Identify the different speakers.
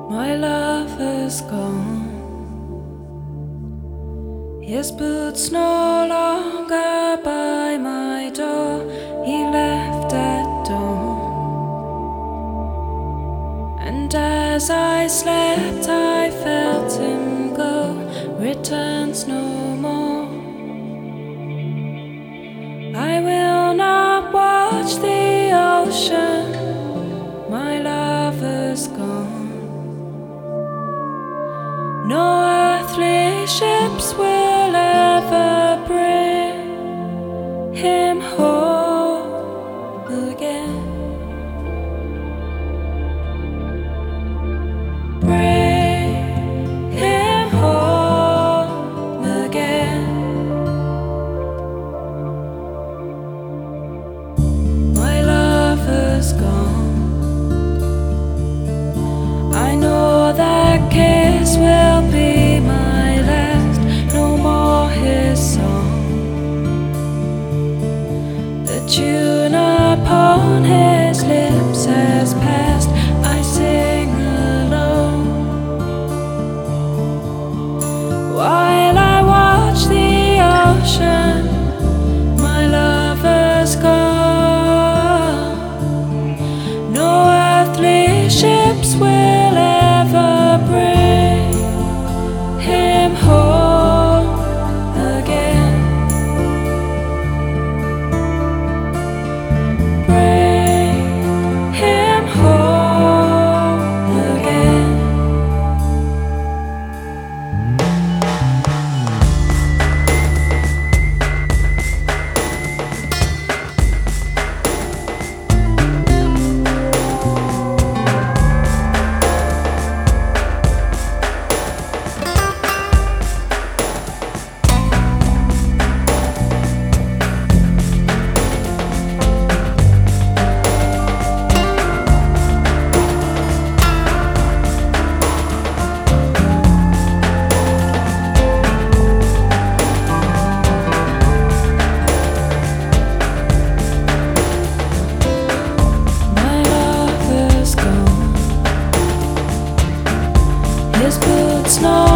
Speaker 1: My love is gone. His boots no longer by my door. He left at dawn. And as I slept, I felt him go. Returns no more. I will not watch the ocean. My lover's gone. No earthly ships will ever bring him home again. Bring him home again. My lover's gone. I know that kiss will be my last. No more his song. The tune upon his lips has passed. I sing alone while I watch the ocean. My lover's gone. No earthly ships will ever bring him home again. Bring him home again. His boots no